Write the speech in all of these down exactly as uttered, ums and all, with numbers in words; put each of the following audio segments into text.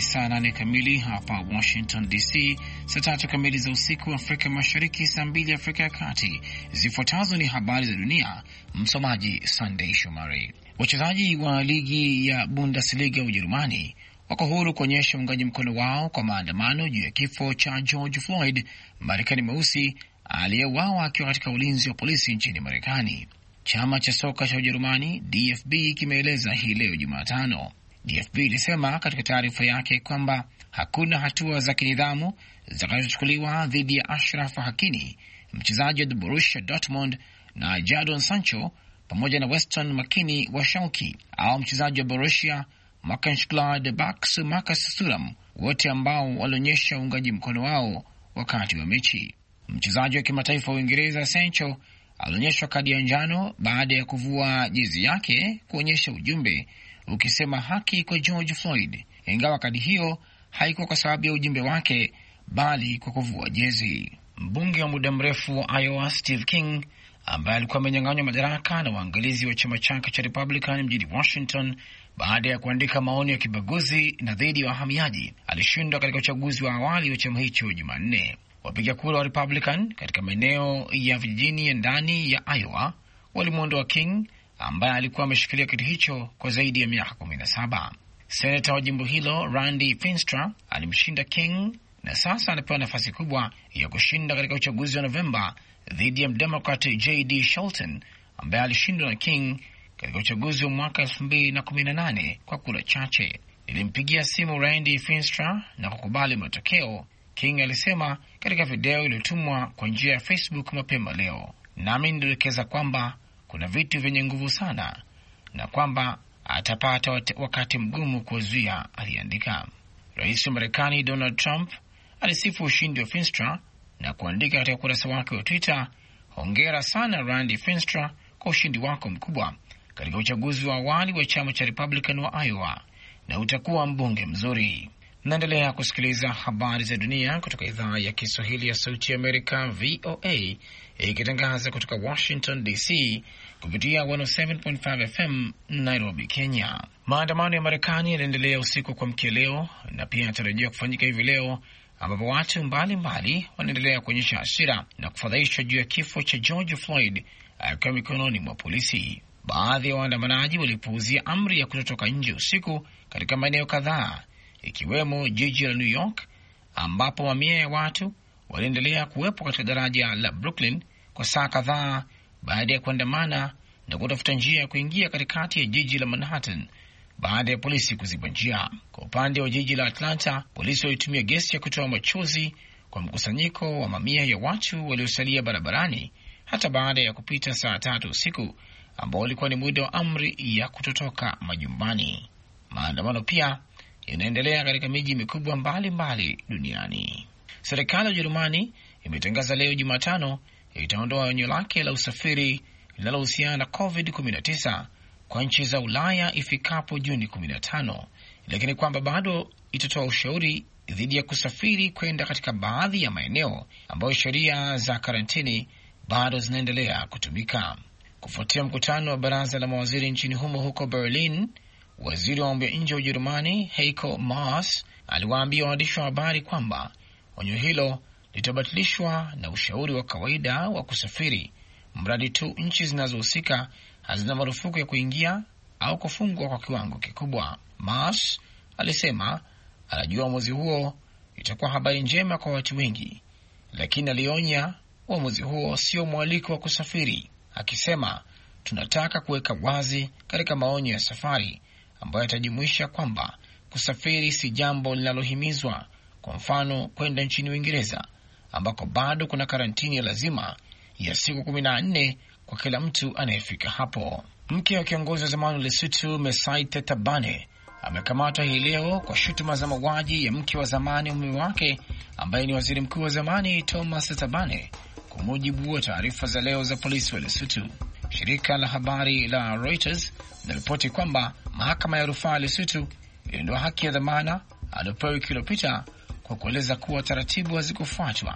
saa nane kamili hapa Washington D C, saa tatu kamili za usiku Afrika Mashariki, saa mbili Afrika ya Kati. Zifuatazo ni habari za dunia, msomaji Sunday Shomari. Wachezaji wa ligi ya Bundesliga Ujerumani wako huru kuonyesha uungaji mkono wao kwa maandamano juu ya kifo cha George Floyd, Marekani mweusi aliyeuawa akiwa katika ulinzi wa polisi nchini Marekani. Chama cha soka cha Ujerumani D F B kimeeleza hii leo Jumatano. D F B ilisema katika taarifa yake kwamba hakuna hatua za kinidhamu zitakazochukuliwa dhidi ya Ashraf Hakimi, mchezaji wa Borussia Dortmund, na Jadon Sancho pamoja na Weston McKennie wa Schalke, au mchezaji wa Borussia Mönchengladbach Marcus Thuram, wote ambao walionyesha uungaji mkono wao wakati wa mechi. Mchezaji wa kimataifa wa Uingereza Sancho alionyeshwa kadi ya njano baada ya kuvua jezi yake kuonyesha ujumbe ukisema haki kwa George Floyd, ingawa kadi hiyo haikuwa kwa sababu ya ujumbe wake bali kwa kuvua jezi. Mbunge wa muda mrefu wa Iowa Steve King, ambaye alikuwa amenyang'anywa madaraka na waangalizi wa chama chake cha Republican mjini Washington baada ya kuandika maoni ya kibaguzi na dhidi ya wahamiaji, alishindwa katika uchaguzi wa awali wa chama hicho Jumanne. Wapiga kura wa Republican katika maeneo ya vijijini ya ndani ya Iowa walimuondoa King, ambaye alikuwa ameshikilia kiti hicho kwa zaidi ya miaka kumi na saba. Senata wa jimbo hilo Randy Finstra alimshinda King na sasa anapewa nafasi kubwa ya kushinda katika uchaguzi wa Novemba dhidi ya Democrat J D Shelton, ambaye alishindwa na King katika uchaguzi wa mwaka elfu mbili na kumi na nane kwa kura chache. Nilimpigia simu Randy Finstra na kukubali matokeo, King alisema katika video iliyotumwa kwa njia ya Facebook mapema leo. Nami nilielekeza kwamba kuna vitu vyenye nguvu sana na kwamba atapata wakati mgumu kuzuia, aliandika. Rais wa Marekani Donald Trump alisifu ushindi wa Finstra na kuandika katika ukurasa wake wa Twitter, hongera sana Randy Finstra kwa ushindi wako mkubwa katika uchaguzi wa awali wa chama cha Republican wa Iowa, na utakuwa mbunge mzuri. Naendelea kusikiliza habari za dunia kutoka idhaa ya Kiswahili ya Sauti ya Amerika V O A, ikitangaza kutoka Washington D C kupitia mia saba nukta tano F M Nairobi, Kenya. Maandamano ya Marekani yanaendelea usiku kwa mkia leo na pia yanatarajiwa kufanyika hivi leo, ambapo watu mbalimbali wanaendelea kuonyesha hasira na kufadhaishwa juu ya kifo cha George Floyd akiwa mikononi mwa polisi. Baadhi ya waandamanaji walipuuzia amri ya kutotoka nje usiku katika maeneo kadhaa, ikiwemo jiji la New York, ambapo mamia ya watu waliendelea kuwepo katika daraja la Brooklyn kwa saa kadhaa baada ya kuandamana na kutafuta njia ya kuingia katikati ya jiji la Manhattan baada ya polisi kuziba njia. Kwa upande wa jiji la Atlanta, polisi walitumia gesi ya kutoa machozi kwa mkusanyiko wa mamia ya watu waliosalia barabarani hata baada ya kupita saa tatu usiku, ambao ulikuwa ni muda wa amri ya kutotoka majumbani. Maandamano pia inaendelea katika miji mikubwa mbalimbali duniani. Serikali ya Ujerumani imetangaza leo Jumatano itaondoa onyo lake la usafiri linalohusiana na COVID kumi na tisa kwa nchi za Ulaya ifikapo Juni kumi na tano, lakini kwamba bado itatoa ushauri dhidi ya kusafiri kwenda katika baadhi ya maeneo ambayo sheria za karantini bado zinaendelea kutumika. Kufuatia mkutano wa baraza la mawaziri nchini humo huko Berlin, waziri wa mambo ya nje wa Ujerumani Heiko Maas aliwaambia waandishi wa habari kwamba onyo hilo litabatilishwa na ushauri wa kawaida wa kusafiri, mradi tu nchi zinazohusika hazina marufuku ya kuingia au kufungwa kwa kiwango kikubwa. Maas alisema anajua uamuzi huo itakuwa habari njema kwa watu wengi, lakini alionya uamuzi huo sio mwaliko wa kusafiri, akisema tunataka kuweka wazi katika maonyo ya safari ambayo yatajumuisha kwamba kusafiri si jambo linalohimizwa, kwa mfano kwenda nchini Uingereza ambako bado kuna karantini ya lazima ya siku kumi na nne kwa kila mtu anayefika hapo. Mke wa kiongozi wa zamani wa Lesotho Mesai Tetabane amekamatwa hii leo kwa shutuma za mauaji ya mke wa zamani wa mume wake ambaye ni waziri mkuu wa zamani Thomas Tetabane, kwa mujibu wa taarifa za leo za polisi wa Lesotho. Shirika la habari la Reuters linaripoti kwamba mahakama ya rufaa ya Lesotho iliondoa haki ya dhamana aliyopewa wiki iliyopita kwa kueleza kuwa taratibu hazikufuatwa.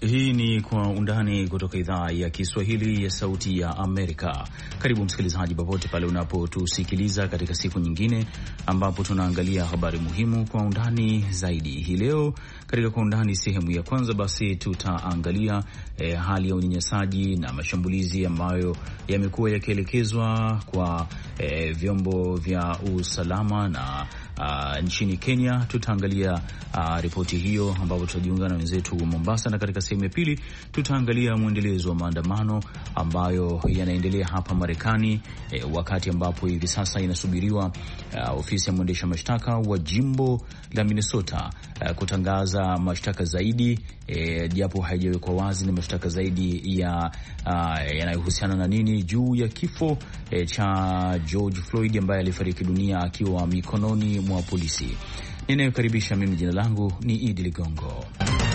Hii ni Kwa Undani kutoka idhaa ya Kiswahili ya Sauti ya Amerika. Karibu msikilizaji, popote pale unapotusikiliza katika siku nyingine ambapo tunaangalia habari muhimu kwa undani zaidi. Hii leo katika Kwa Undani sehemu ya kwanza, basi tutaangalia eh, hali ya unyanyasaji na mashambulizi ambayo yamekuwa yakielekezwa kwa eh, vyombo vya usalama na Uh, nchini Kenya. Tutaangalia uh, ripoti hiyo ambapo tutajiunga na wenzetu wa Mombasa, na katika sehemu ya pili tutaangalia mwendelezo wa maandamano ambayo yanaendelea hapa Marekani, eh, wakati ambapo hivi sasa inasubiriwa uh, ofisi ya mwendesha mashtaka wa jimbo la Minnesota uh, kutangaza mashtaka zaidi, eh, japo haijawekwa wazi ni mashtaka zaidi ya uh, yanayohusiana na nini juu ya kifo eh, cha George Floyd ambaye alifariki dunia akiwa mikononi mwa polisi. Ninayokaribisha mimi, jina langu ni Idi Ligongo.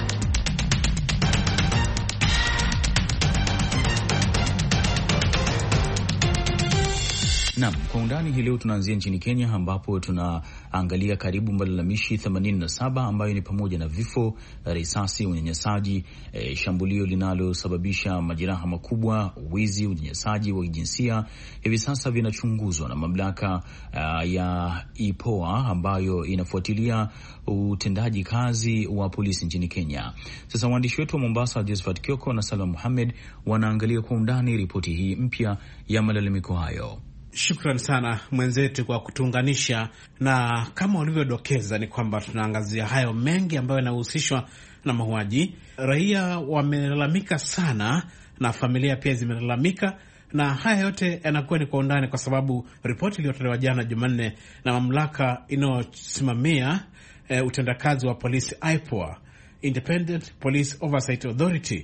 Naam, Kwa Undani hii leo tunaanzia nchini Kenya ambapo tunaangalia karibu malalamishi themanini na saba ambayo ni pamoja na vifo, risasi, unyanyasaji, e, shambulio linalosababisha majeraha makubwa, wizi, unyanyasaji wa kijinsia, hivi sasa vinachunguzwa na mamlaka uh, ya I P O A ambayo inafuatilia utendaji kazi wa polisi nchini Kenya. Sasa waandishi wetu wa Mombasa, Josephat Kioko na Salma Muhammad, wanaangalia kwa undani ripoti hii mpya ya malalamiko hayo. Shukran sana mwenzetu kwa kutuunganisha, na kama ulivyodokeza ni kwamba tunaangazia hayo mengi ambayo yanahusishwa na mauaji. Raia wamelalamika sana na familia pia zimelalamika, na haya yote yanakuwa ni Kwa Undani kwa sababu ripoti iliyotolewa jana Jumanne na mamlaka inayosimamia e, utendakazi wa polisi I P O A, Independent Police Oversight Authority,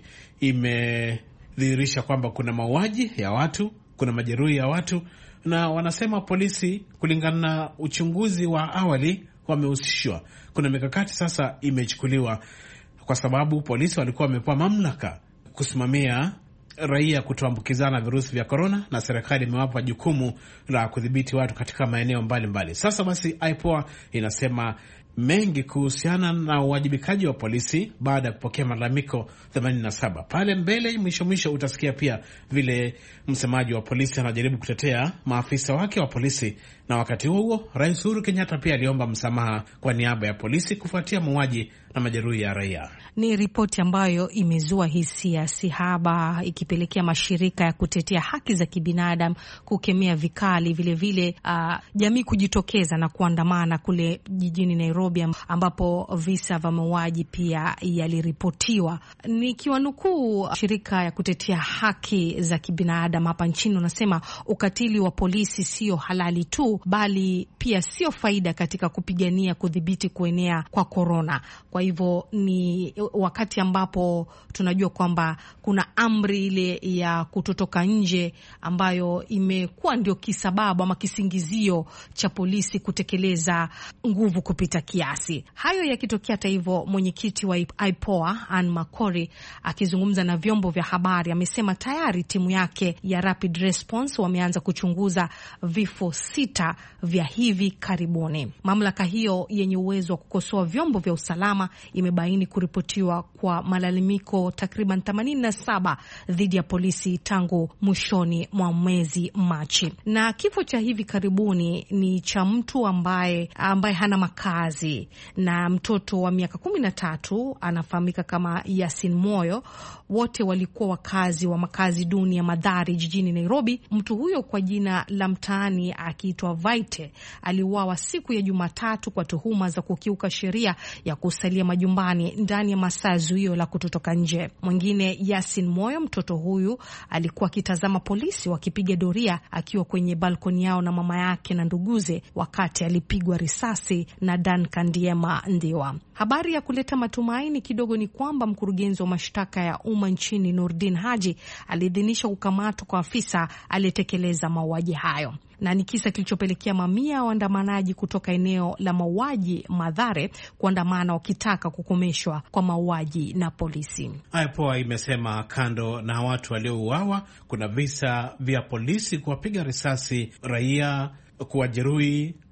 imedhihirisha kwamba kuna mauaji ya watu, kuna majeruhi ya watu, na wanasema polisi kulingana na uchunguzi wa awali wamehusishwa. Kuna mikakati sasa imechukuliwa kwa sababu polisi walikuwa wamepewa mamlaka kusimamia raia kutoambukizana virusi vya korona, na serikali imewapa jukumu la kudhibiti watu katika maeneo mbalimbali. Sasa basi I P O A inasema mengi kuhusiana na uwajibikaji wa polisi baada ya kupokea malalamiko themanini na saba. Pale mbele mwisho mwisho utasikia pia vile msemaji wa polisi anajaribu kutetea maafisa wake wa polisi, na wakati huo huo Rais Uhuru Kenyatta pia aliomba msamaha kwa niaba ya polisi kufuatia mauaji na majeruhi ya raia. Ni ripoti ambayo imezua hisia sihaba, ikipelekea mashirika ya kutetea haki za kibinadamu kukemea vikali, vile vile uh, jamii kujitokeza na kuandamana kule jijini Nairobi ambapo visa vya mauaji pia yaliripotiwa. Nikiwanukuu shirika ya kutetea haki za kibinadamu hapa nchini, unasema ukatili wa polisi sio halali tu, bali pia sio faida katika kupigania kudhibiti kuenea kwa korona. Kwa hivyo ni wakati ambapo tunajua kwamba kuna amri ile ya kutotoka nje ambayo imekuwa ndio kisababu ama kisingizio cha polisi kutekeleza nguvu kupita kiasi. Hayo yakitokea, hata hivyo, mwenyekiti wa I P O A Ann Makori akizungumza na vyombo vya habari amesema tayari timu yake ya Rapid Response wameanza kuchunguza vifo sita vya hivi karibuni. Mamlaka hiyo yenye uwezo wa kukosoa vyombo vya usalama imebaini kuripotiwa kwa malalamiko takriban themanini na saba dhidi ya polisi tangu mwishoni mwa mwezi Machi. Na kifo cha hivi karibuni ni cha mtu ambaye ambaye hana makazi na mtoto wa miaka kumi na tatu anafahamika kama Yasin Moyo. Wote walikuwa wakazi wa makazi duni ya Madhari jijini Nairobi. Mtu huyo kwa jina la mtaani akiitwa Vaite aliuawa siku ya Jumatatu kwa tuhuma za kukiuka sheria ya kusalia majumbani ndani ya masaa zuio la kutotoka nje. Mwingine Yasin Moyo, mtoto huyu alikuwa akitazama polisi wakipiga doria akiwa kwenye balkoni yao na mama yake na nduguze wakati alipigwa risasi na Dan Kandiema Ndiwa. Habari ya kuleta matumaini kidogo ni kwamba mkurugenzi wa mashtaka ya umma nchini Nurdin Haji aliidhinisha kukamatwa kwa afisa aliyetekeleza mauaji hayo. Na ni kisa kilichopelekea mamia ya waandamanaji kutoka eneo la mauaji Madhare kuandamana wakitaka kukomeshwa kwa mauaji na polisi. I P O A imesema kando na watu waliouawa, kuna visa vya polisi kuwapiga risasi raia, kuwajeruhi,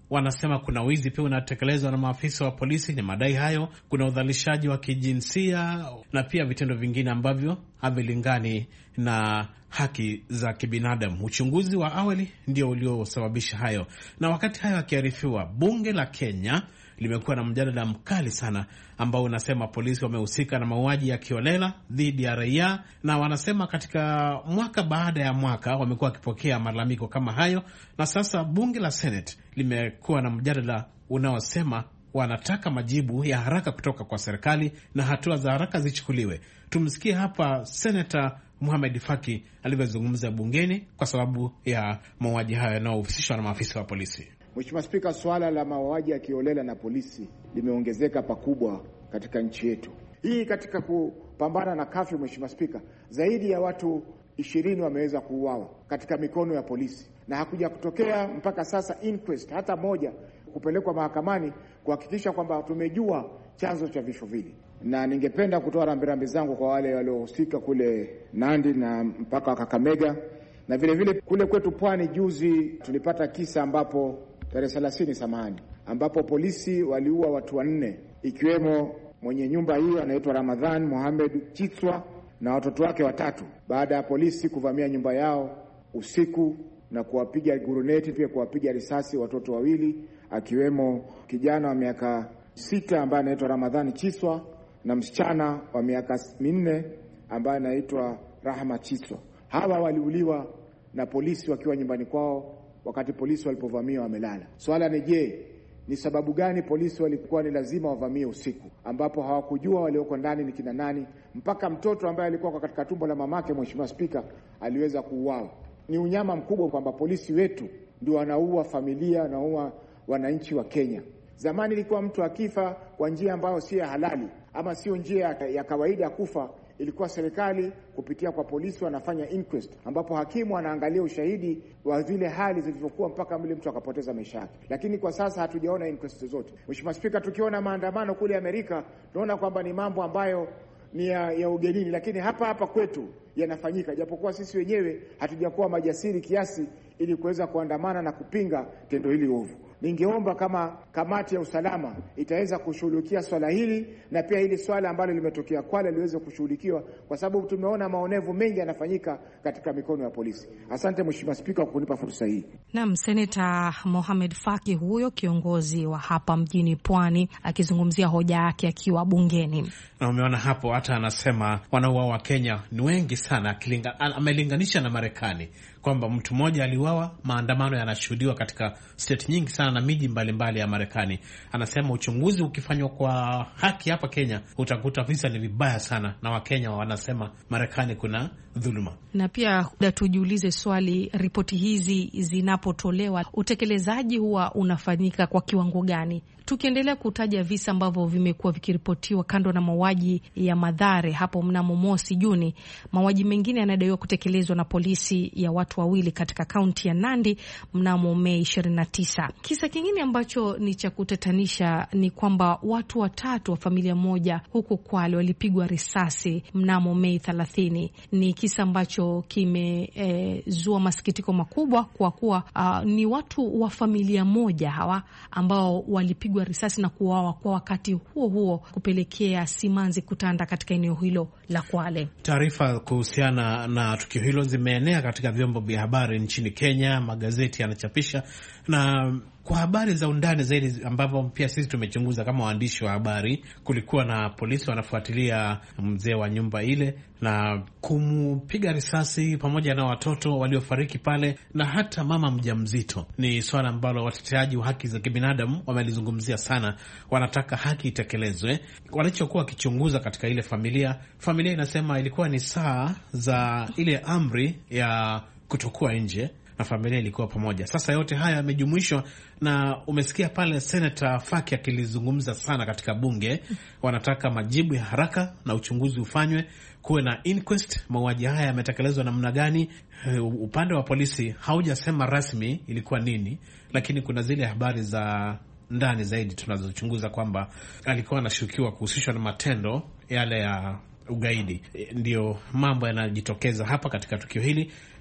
wanasema kuna wizi pia unatekelezwa na maafisa wa polisi. Ni madai hayo. Kuna udhalilishaji wa kijinsia na pia vitendo vingine ambavyo havilingani na haki za kibinadamu. Uchunguzi wa awali ndio uliosababisha hayo, na wakati hayo akiarifiwa, bunge la Kenya limekuwa na mjadala mkali sana ambao unasema polisi wamehusika na mauaji ya kiolela dhidi ya raia, na wanasema katika mwaka baada ya mwaka wamekuwa wakipokea malalamiko kama hayo. Na sasa bunge la Senate limekuwa na mjadala unaosema wanataka majibu ya haraka kutoka kwa serikali na hatua za haraka zichukuliwe. Tumsikie hapa Senator Mohamed Faki alivyozungumza bungeni kwa sababu ya mauaji hayo yanayohusishwa na maafisa wa polisi. Mheshimiwa Spika, swala la mauaji ya kiolela na polisi limeongezeka pakubwa katika nchi yetu. Hii katika kupambana na kafyu, Mheshimiwa Spika, zaidi ya watu ishirini wameweza kuuawa katika mikono ya polisi, na hakuja kutokea mpaka sasa inquest hata moja kupelekwa mahakamani kuhakikisha kwamba tumejua chanzo cha vifo vile. Na ningependa kutoa rambirambi zangu kwa wale waliohusika kule Nandi na mpaka wa Kakamega, na vile vile kule kwetu Pwani juzi tulipata kisa ambapo tarehe thelathini samani ambapo polisi waliua watu wanne, ikiwemo mwenye nyumba hiyo anaitwa Ramadhan Mohamed Chitswa na watoto wake watatu, baada ya polisi kuvamia nyumba yao usiku na kuwapiga guruneti, pia kuwapiga risasi watoto wawili, akiwemo kijana wa miaka sita ambaye anaitwa Ramadhan Chitswa na msichana wa miaka minne ambaye anaitwa Rahma Chitswa. Hawa waliuliwa na polisi wakiwa nyumbani kwao wakati polisi walipovamia wamelala. Swala ni je, ni sababu gani polisi walikuwa ni lazima wavamie usiku ambapo hawakujua walioko ndani ni kina nani, mpaka mtoto ambaye alikuwa katika tumbo la mamake, Mheshimiwa Spika, aliweza kuuawa. Ni unyama mkubwa kwamba polisi wetu ndio wanaua familia, wanaua wananchi wa Kenya. Zamani ilikuwa mtu akifa kwa njia ambayo si ya halali ama sio njia ya kawaida kufa, ilikuwa serikali kupitia kwa polisi wanafanya inquest ambapo hakimu anaangalia ushahidi wa zile hali zilivyokuwa mpaka mle mtu akapoteza maisha yake. Lakini kwa sasa hatujaona inquest zote. Mheshimiwa Spika, tukiona maandamano kule Amerika tunaona kwamba ni mambo ambayo ni ya, ya ugenini, lakini hapa hapa kwetu yanafanyika, japokuwa sisi wenyewe hatujakuwa majasiri kiasi ili kuweza kuandamana na kupinga tendo hili ovu. Ningeomba kama kamati ya usalama itaweza kushughulikia swala hili, na pia hili swala ambalo limetokea Kwale liweze kushughulikiwa, kwa sababu tumeona maonevu mengi yanafanyika katika mikono ya polisi. Asante Mheshimiwa Spika kwa kunipa fursa hii. Naam, Senator Mohamed Faki huyo kiongozi wa hapa mjini Pwani akizungumzia hoja yake akiwa bungeni. Na umeona hapo hata anasema wanauawa wa Kenya ni wengi sana, amelinganisha na Marekani kwamba mtu mmoja aliuawa, maandamano yanashuhudiwa katika state nyingi sana na miji mbalimbali ya Marekani. Anasema uchunguzi ukifanywa kwa haki hapa Kenya utakuta visa ni vibaya sana, na Wakenya wanasema Marekani kuna dhuluma. Na pia tujiulize swali, ripoti hizi zinapotolewa utekelezaji huwa unafanyika kwa kiwango gani? Tukiendelea kutaja visa ambavyo vimekuwa vikiripotiwa, kando na mauaji ya Mathare hapo mnamo mosi Juni, mauaji mengine yanadaiwa kutekelezwa na polisi ya watu wawili katika kaunti ya Nandi mnamo Mei ishirini na tisa. Kisa kingine ambacho ni cha kutatanisha ni kwamba watu watatu wa familia moja huko Kwale walipigwa risasi mnamo Mei thelathini. Ni kisa ambacho kimezua e, masikitiko makubwa kwa kuwa uh, ni watu wa familia moja hawa ambao walipigwa risasi na kuuawa kwa wakati huo huo, kupelekea simanzi kutanda katika eneo hilo la Kwale. Taarifa kuhusiana na tukio hilo zimeenea katika vyombo vya habari nchini Kenya, magazeti yanachapisha, na kwa habari za undani zaidi ambavyo pia sisi tumechunguza kama waandishi wa habari, kulikuwa na polisi wanafuatilia mzee wa nyumba ile na kumpiga risasi pamoja na watoto waliofariki pale na hata mama mjamzito. Ni swala ambalo wateteaji wa haki za kibinadamu wamelizungumzia sana, wanataka haki itekelezwe. Walichokuwa wakichunguza katika ile familia, familia inasema ilikuwa ni saa za ile amri ya kutokuwa nje na familia ilikuwa pamoja. Sasa yote haya yamejumuishwa, na umesikia pale Senator Faki akilizungumza sana katika bunge. Wanataka majibu ya haraka na uchunguzi ufanywe, kuwe na inquest, mauaji haya yametekelezwa namna gani. Upande wa polisi haujasema rasmi ilikuwa nini, lakini kuna zile habari za ndani zaidi tunazochunguza kwamba alikuwa anashukiwa kuhusishwa na matendo yale ya ugaidi. Ndio mambo yanajitokeza hapa katika tukio hili,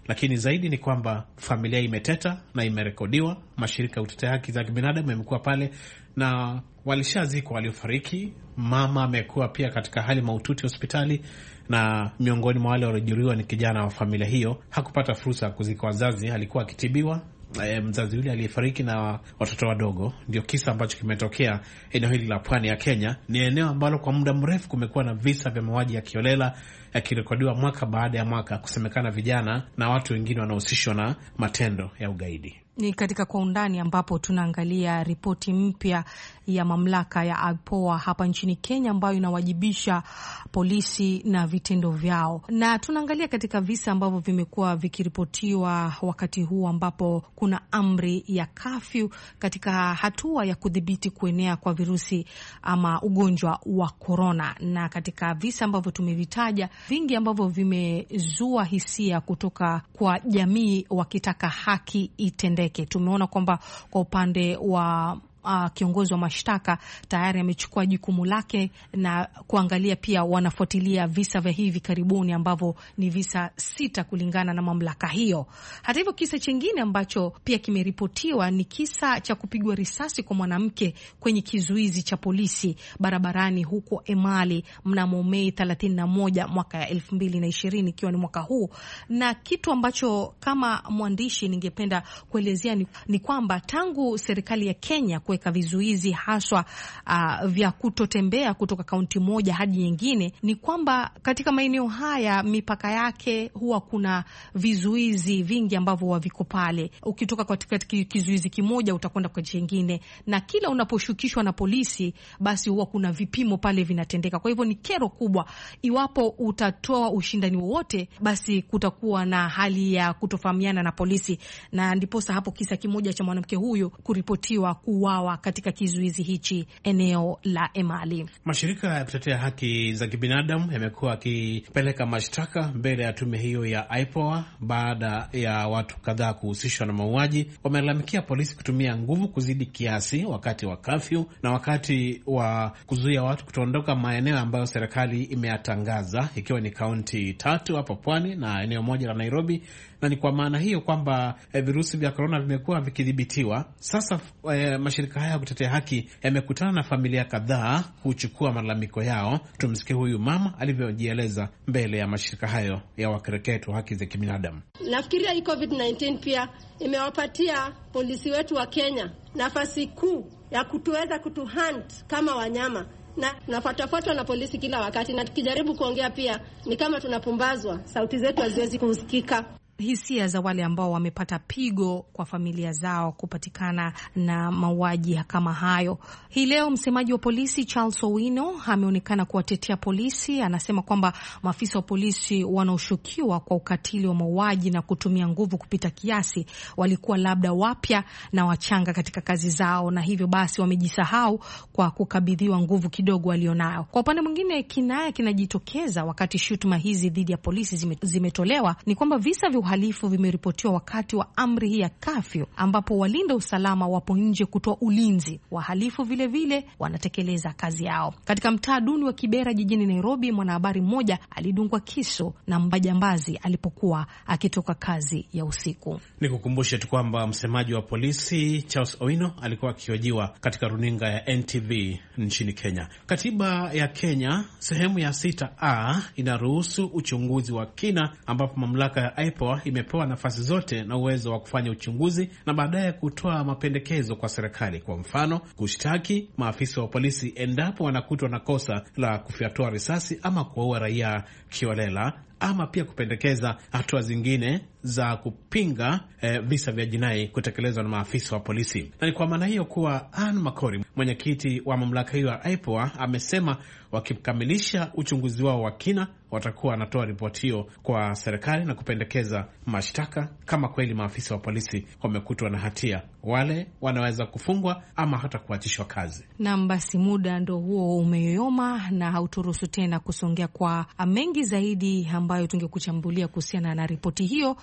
lakini zaidi ni kwamba familia imeteta na imerekodiwa. Mashirika ya kutetea haki za kibinadamu yamekuwa pale na walishazikwa waliofariki. Mama amekuwa pia katika hali mahututi hospitali, na miongoni mwa wale waliojeruhiwa ni kijana wa familia hiyo. Hakupata fursa ya kuzika wazazi, alikuwa akitibiwa. E, mzazi yule aliyefariki na watoto wadogo. Ndio kisa ambacho kimetokea eneo hili la pwani ya Kenya. Ni eneo ambalo kwa muda mrefu kumekuwa na visa vya mauaji ya kiolela yakirekodiwa mwaka baada ya mwaka, kusemekana vijana na watu wengine wanahusishwa na matendo ya ugaidi. Ni katika Kwa Undani ambapo tunaangalia ripoti mpya ya mamlaka ya I P O A hapa nchini Kenya ambayo inawajibisha polisi na vitendo vyao, na tunaangalia katika visa ambavyo vimekuwa vikiripotiwa wakati huu ambapo kuna amri ya kafyu katika hatua ya kudhibiti kuenea kwa virusi ama ugonjwa wa korona. Na katika visa ambavyo tumevitaja, vingi ambavyo vimezua hisia kutoka kwa jamii wakitaka haki itendeke. Tumeona kwamba kwa upande wa Uh, kiongozi wa mashtaka tayari amechukua jukumu lake na kuangalia pia wanafuatilia visa vya hivi karibuni ambavyo ni visa sita kulingana na mamlaka hiyo. Hata hivyo, kisa chingine ambacho pia kimeripotiwa ni kisa cha kupigwa risasi kwa mwanamke kwenye kizuizi cha polisi barabarani huko Emali mnamo Mei thelathini na moja mwaka ya elfu mbili na ishirini, ikiwa ni mwaka huu. Na kitu ambacho kama mwandishi ningependa kuelezea ni, ni kwamba tangu serikali ya Kenya kuweka vizuizi haswa uh, vya kutotembea kutoka kaunti moja hadi nyingine, ni kwamba katika maeneo haya mipaka yake huwa kuna vizuizi vingi ambavyo viko pale. Ukitoka katika kizuizi kimoja utakwenda kwa kingine, na kila unaposhukishwa na polisi basi huwa kuna vipimo pale vinatendeka. Kwa hivyo ni kero kubwa. Iwapo utatoa ushindani wowote, basi kutakuwa na hali ya kutofahamiana na polisi, na ndiposa hapo kisa kimoja cha mwanamke huyo kuripotiwa kuuawa katika kizuizi hichi eneo la Emali. Mashirika ya kutetea haki za kibinadamu yamekuwa yakipeleka mashtaka mbele ya tume hiyo ya I P O A baada ya watu kadhaa kuhusishwa na mauaji. Wamelalamikia polisi kutumia nguvu kuzidi kiasi wakati wa kafyu na wakati wa kuzuia watu kutoondoka maeneo ambayo serikali imeyatangaza, ikiwa ni kaunti tatu hapo pwani na eneo moja la Nairobi. Na ni kwa maana hiyo kwamba eh, virusi vya korona vimekuwa vikidhibitiwa. Sasa eh, mashirika haya kutetea haki yamekutana na familia kadhaa kuchukua malalamiko yao. Tumsikie huyu mama alivyojieleza mbele ya mashirika hayo ya wakereketo haki za kibinadamu. Nafikiria hii COVID nineteen pia imewapatia polisi wetu wa Kenya nafasi kuu ya kutuweza kutuhunt kama wanyama, na tunafuatafuatwa na polisi kila wakati, na tukijaribu kuongea pia ni kama tunapumbazwa, sauti zetu haziwezi kusikika. Hisia za wale ambao wamepata pigo kwa familia zao kupatikana na mauaji kama hayo. Hii leo msemaji wa polisi Charles Owino ameonekana kuwatetea polisi. Anasema kwamba maafisa wa polisi wanaoshukiwa kwa ukatili wa mauaji na kutumia nguvu kupita kiasi walikuwa labda wapya na wachanga katika kazi zao, na hivyo basi wamejisahau kwa kukabidhiwa nguvu kidogo walionayo. Kwa upande mwingine, kinaya kinajitokeza wakati shutuma hizi dhidi ya polisi zimetolewa ni kwamba visa vya uhalifu vimeripotiwa wakati wa amri hii ya kafyu, ambapo walinda usalama wapo nje kutoa ulinzi. Wahalifu vile vile wanatekeleza kazi yao. Katika mtaa duni wa Kibera jijini Nairobi, mwanahabari mmoja alidungwa kisu na mbajambazi alipokuwa akitoka kazi ya usiku. Nikukumbushe tu kwamba msemaji wa polisi Charles Owino alikuwa akihojiwa katika runinga ya N T V nchini Kenya. Katiba ya Kenya sehemu ya sita A inaruhusu uchunguzi wa kina, ambapo mamlaka ya I P O A imepewa nafasi zote na uwezo wa kufanya uchunguzi na baadaye kutoa mapendekezo kwa serikali. Kwa mfano, kushtaki maafisa wa polisi endapo wanakutwa na kosa la kufyatua risasi ama kuwaua raia kiolela, ama pia kupendekeza hatua zingine za kupinga eh, visa vya jinai kutekelezwa na maafisa wa polisi. Na ni kwa maana hiyo kuwa Ann Makori, mwenyekiti wa mamlaka hiyo ya I P O A, amesema wakikamilisha uchunguzi wao wa kina watakuwa wanatoa ripoti hiyo kwa serikali na kupendekeza mashtaka. Kama kweli maafisa wa polisi wamekutwa na hatia, wale wanaweza kufungwa ama hata kuachishwa kazi. Na basi muda ndo huo umeyoyoma na hauturuhusu tena kusongea kwa mengi zaidi ambayo tungekuchambulia kuhusiana na ripoti hiyo.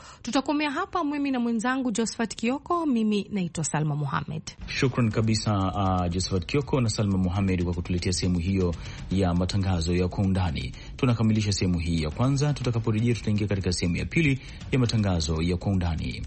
Tutakomea hapa, mimi na mwenzangu Josephat Kioko. Mimi naitwa Salma Mohamed. Shukran kabisa uh, Josephat Kioko na Salma Mohamed kwa kutuletea sehemu hiyo ya matangazo ya Kwa Undani. Tunakamilisha sehemu hii ya kwanza. Tutakaporejea tutaingia katika sehemu ya pili ya matangazo ya Kwa Undani.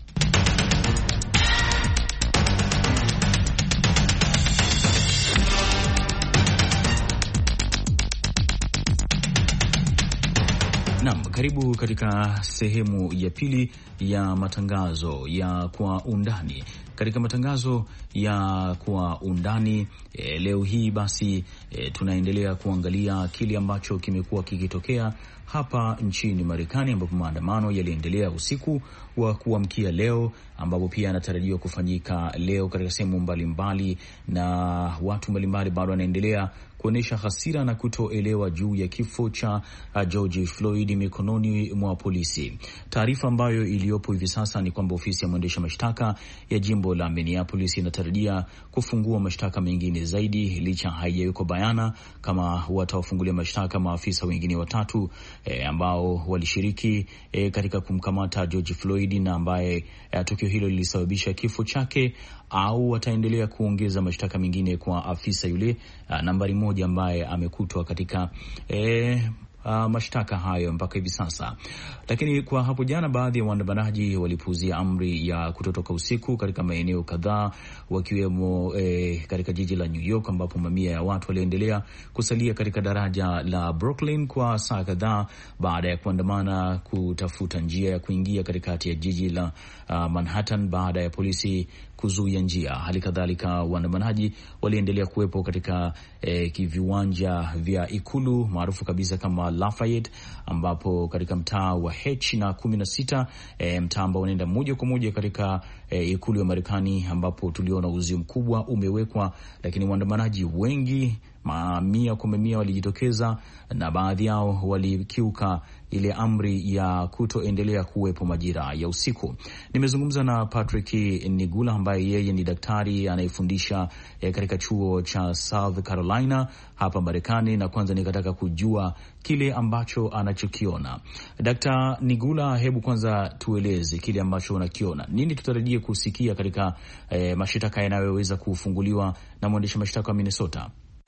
Naam, karibu katika sehemu ya pili ya matangazo ya Kwa Undani. Katika matangazo ya Kwa Undani e, leo hii basi e, tunaendelea kuangalia kile ambacho kimekuwa kikitokea hapa nchini Marekani, ambapo maandamano yaliendelea usiku wa kuamkia leo, ambapo pia yanatarajiwa kufanyika leo katika sehemu mbalimbali, na watu mbalimbali bado wanaendelea kuonyesha hasira na kutoelewa juu ya kifo cha uh, George Floyd mikononi mwa polisi. Taarifa ambayo iliyopo hivi sasa ni kwamba ofisi ya mwendesha mashtaka ya jimbo la Minneapolis inatarajia kufungua mashtaka mengine zaidi, licha haijawekwa bayana kama watawafungulia mashtaka maafisa wengine watatu eh, ambao walishiriki eh, katika kumkamata George Floyd na ambaye eh, tukio hilo lilisababisha kifo chake, au wataendelea kuongeza mashtaka mengine kwa afisa yule uh, nambari moja ambaye amekutwa katika eh, Uh, mashtaka hayo mpaka hivi sasa. Lakini kwa hapo jana, baadhi ya waandamanaji walipuuzia amri ya kutotoka usiku katika maeneo kadhaa, wakiwemo eh, katika jiji la New York, ambapo mamia ya watu waliendelea kusalia katika daraja la Brooklyn kwa saa kadhaa baada ya kuandamana kutafuta njia ya kuingia katikati ya jiji la uh, Manhattan baada ya polisi kuzuia njia. Hali kadhalika waandamanaji waliendelea kuwepo katika eh, viwanja vya ikulu maarufu kabisa kama Lafayette, ambapo katika mtaa wa H na kumi na sita, eh, mtaa ambao unaenda moja kwa moja katika eh, ikulu ya Marekani, ambapo tuliona uzio mkubwa umewekwa, lakini waandamanaji wengi mamia kwa mamia walijitokeza, na baadhi yao walikiuka ile amri ya kutoendelea kuwepo majira ya usiku. Nimezungumza na Patrick Nigula ambaye yeye ni daktari anayefundisha eh, katika chuo cha South Carolina hapa Marekani, na kwanza nikataka kujua kile ambacho anachokiona. Daktari Nigula, hebu kwanza tueleze kile ambacho unakiona. Nini tutarajie kusikia katika eh, mashtaka yanayoweza kufunguliwa na mwendesha mashtaka wa Minnesota?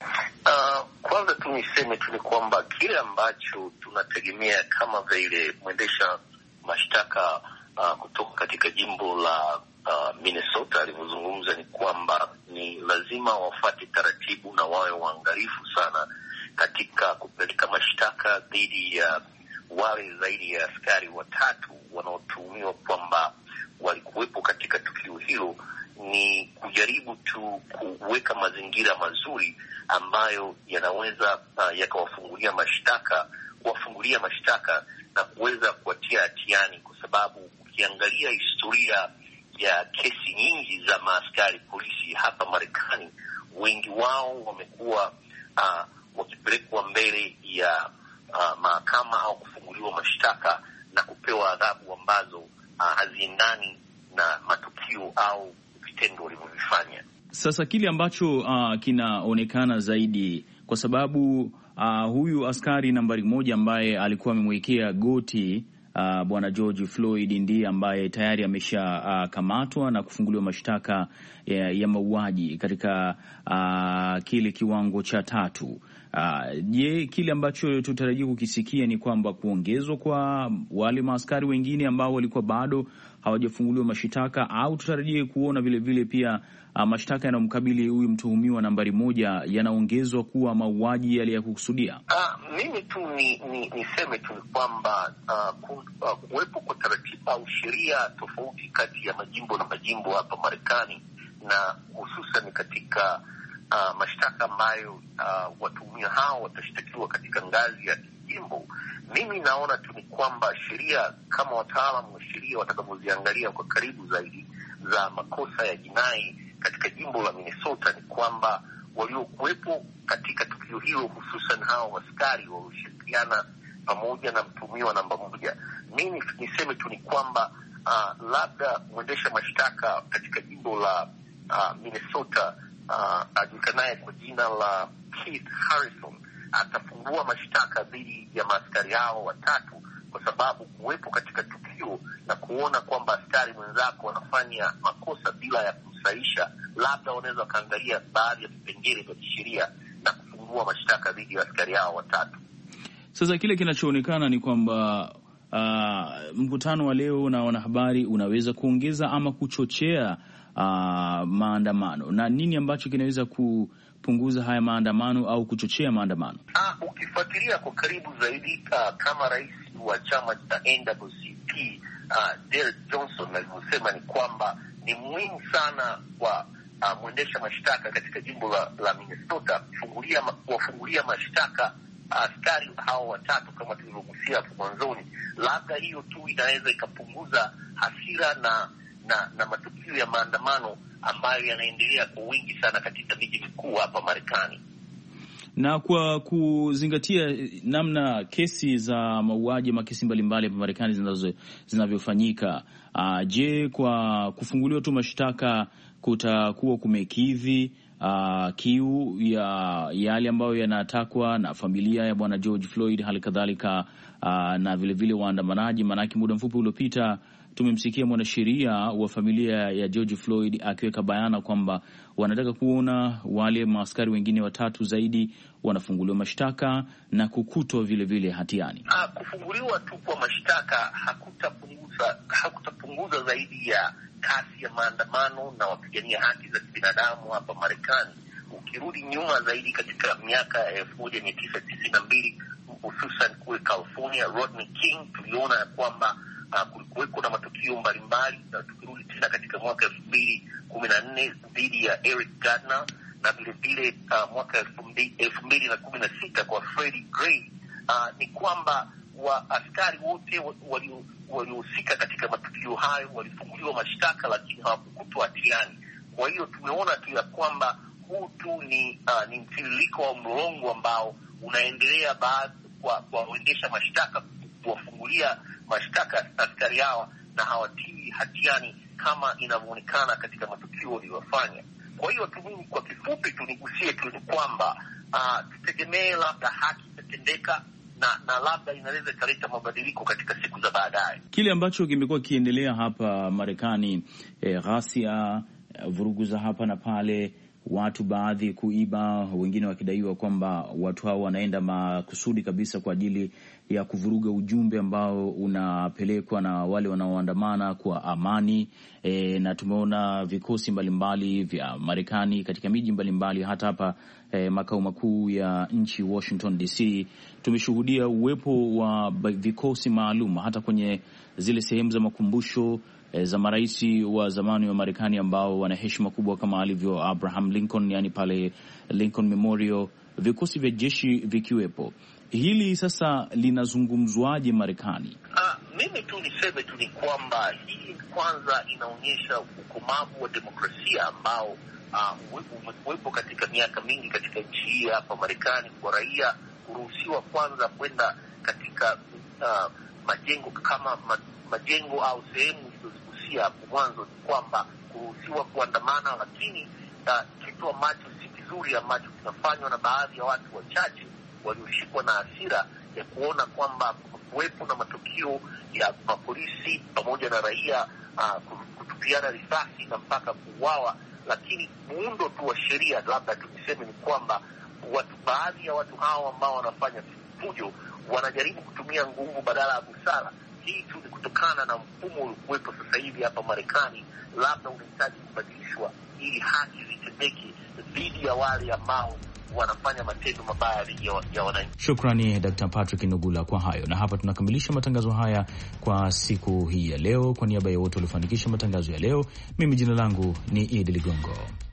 Uh, kwanza tu niseme tu ni kwamba kile ambacho tunategemea kama vile mwendesha mashtaka uh, kutoka katika jimbo la uh, Minnesota alivyozungumza ni kwamba ni lazima wafuate taratibu na wawe waangalifu sana katika kupeleka mashtaka dhidi ya wale zaidi ya askari watatu wanaotuhumiwa kwamba walikuwepo katika tukio hilo. Ni kujaribu tu kuweka mazingira mazuri ambayo yanaweza uh, yakawafungulia mashtaka kuwafungulia mashtaka na kuweza kuwatia hatiani, kwa sababu ukiangalia historia ya kesi nyingi za maaskari polisi hapa Marekani, wengi wao wamekuwa uh, wakipelekwa mbele ya uh, mahakama au kufunguliwa mashtaka na kupewa adhabu ambazo uh, haziendani na matukio au vitendo walivyovifanya. Sasa kile ambacho uh, kinaonekana zaidi, kwa sababu uh, huyu askari nambari moja ambaye alikuwa amemwekea goti uh, bwana George Floyd ndiye ambaye tayari ameshakamatwa uh, na kufunguliwa mashtaka ya, ya mauaji katika uh, kile kiwango cha tatu. Je, uh, kile ambacho tutarajia kukisikia ni kwamba kuongezwa kwa wale maaskari wengine ambao walikuwa bado hawajafunguliwa mashtaka, au tutarajie kuona vile vile pia uh, mashtaka yanayomkabili huyu mtuhumiwa nambari moja yanaongezwa kuwa mauaji yale ya kukusudia? Uh, mimi tu ni, ni, niseme tu kwamba uh, ku, uh, kuwepo kwa taratibu au sheria tofauti kati ya majimbo na majimbo hapa Marekani, na hususan katika Uh, mashtaka ambayo uh, watuhumiwa hao watashtakiwa katika ngazi ya jimbo. Mimi naona tu ni kwamba sheria, kama wataalamu wa sheria watakavyoziangalia kwa karibu zaidi za makosa ya jinai katika jimbo la Minnesota, ni kwamba waliokuwepo katika tukio hilo, hususan hao askari walioshirikiana pamoja na mtuhumiwa namba moja, mimi niseme tu ni kwamba uh, labda mwendesha mashtaka katika jimbo la uh, Minnesota Uh, ajulikanaye kwa jina la Keith Harrison atafungua mashtaka dhidi ya maaskari hao watatu, kwa sababu kuwepo katika tukio matukio na kuona kwamba askari mwenzako wanafanya makosa bila ya kumsaisha, labda wanaweza wakaangalia baadhi ya vipengele vya kisheria na kufungua mashtaka dhidi ya askari hao watatu. Sasa kile kinachoonekana ni kwamba uh, mkutano wa leo na wanahabari unaweza kuongeza ama kuchochea uh, maandamano, na nini ambacho kinaweza kupunguza haya maandamano au kuchochea maandamano? Ah, ukifuatilia kwa karibu zaidi uh, kama rais wa chama cha N W C P uh, Derek Johnson alivyosema ni kwamba ni muhimu sana kwa uh, mwendesha mashtaka katika jimbo la, la Minnesota kufungulia kuwafungulia mashtaka askari hao watatu kama tulivyogusia hapo mwanzoni. Labda hiyo tu inaweza ikapunguza hasira na na na matukio ya maandamano ambayo yanaendelea kwa wingi sana katika miji mikuu hapa Marekani. Na kwa kuzingatia namna kesi za mauaji ama kesi mbalimbali hapa Marekani zinazo zinavyofanyika, uh, je, kwa kufunguliwa tu mashtaka kutakuwa kumekidhi Uh, kiu ya yale ambayo yanatakwa na familia ya bwana George Floyd, hali kadhalika uh, na vilevile waandamanaji? Maanake muda mfupi uliopita tumemsikia mwanasheria wa familia ya George Floyd akiweka bayana kwamba wanataka kuona wale maaskari wengine watatu zaidi wanafunguliwa mashtaka na kukutwa vilevile hatiani. Uh, kufunguliwa tu kwa mashtaka hakutapunguza hakutapunguza zaidi ya kasi ya maandamano na wapigania haki za kibinadamu hapa Marekani. Ukirudi nyuma zaidi katika miaka ya elfu moja mia tisa tisini na mbili hususan kule California, Rodney King, tuliona ya kwamba uh, kulikuweko na matukio mbalimbali, na tukirudi tena katika mwaka elfu mbili kumi na nne dhidi ya Eric Gardner, na vile vile uh, mwaka elfu mbili na kumi na sita kwa Freddie Gray, uh, ni kwamba wa askari wote walio waliohusika katika matukio hayo walifunguliwa mashtaka, lakini hawakukutwa hatiani. Kwa hiyo tumeona tu ya kwamba huu tu ni uh, ni mtiririko wa mlolongo ambao unaendelea baada kwa kuwaendesha mashtaka, kuwafungulia mashtaka askari hawa na hawatii hatiani kama inavyoonekana katika matukio waliyofanya. Kwa hiyo tu mimi kwa kifupi tu nigusie tu ni kwamba uh, tutegemee labda haki itatendeka na na labda inaweza ikaleta mabadiliko katika siku za baadaye. Kile ambacho kimekuwa kiendelea hapa Marekani, eh, ghasia, eh, vurugu za hapa na pale, watu baadhi kuiba, wengine wakidaiwa kwamba watu hao wanaenda makusudi kabisa kwa ajili ya kuvuruga ujumbe ambao unapelekwa na wale wanaoandamana kwa amani. E, na tumeona vikosi mbalimbali vya Marekani katika miji mbalimbali, hata hapa e, makao makuu ya nchi Washington D C tumeshuhudia uwepo wa vikosi maalum hata kwenye zile sehemu za makumbusho e, za marais wa zamani wa Marekani ambao wana heshima kubwa kama alivyo Abraham Lincoln, yani pale Lincoln Memorial, vikosi vya jeshi vikiwepo. Hili sasa linazungumzwaje Marekani? Ah, mimi tu niseme tu ni kwamba hii kwanza inaonyesha ukomavu wa demokrasia ambao umekuwepo uh, katika miaka mingi katika nchi hii hapa Marekani, kwa raia kuruhusiwa kwanza kwenda katika uh, majengo kama ma, majengo au sehemu zilizogusia hapo mwanzo, ni kwamba kuruhusiwa kuandamana, lakini uh, kitu ambacho si kizuri ambacho kinafanywa na baadhi ya watu wachache walioshikwa na hasira ya kuona kwamba kuwepo na matukio ya mapolisi pamoja na raia uh, kutupiana risasi na mpaka kuuawa, lakini muundo tu wa sheria labda tuniseme ni kwamba watu baadhi ya watu hao ambao wanafanya fujo wanajaribu kutumia nguvu badala ya busara. Hii tu ni kutokana na mfumo uliokuwepo sasa hivi hapa Marekani, labda unahitaji kubadilishwa ili haki zitendeke dhidi ya wale ambao wanafanya matendo mabaya dhidi ya wananchi. Shukrani Daktari Patrick Nugula kwa hayo, na hapa tunakamilisha matangazo haya kwa siku hii ya leo. Kwa niaba ya wote waliofanikisha matangazo ya leo, mimi jina langu ni Idi Ligongo.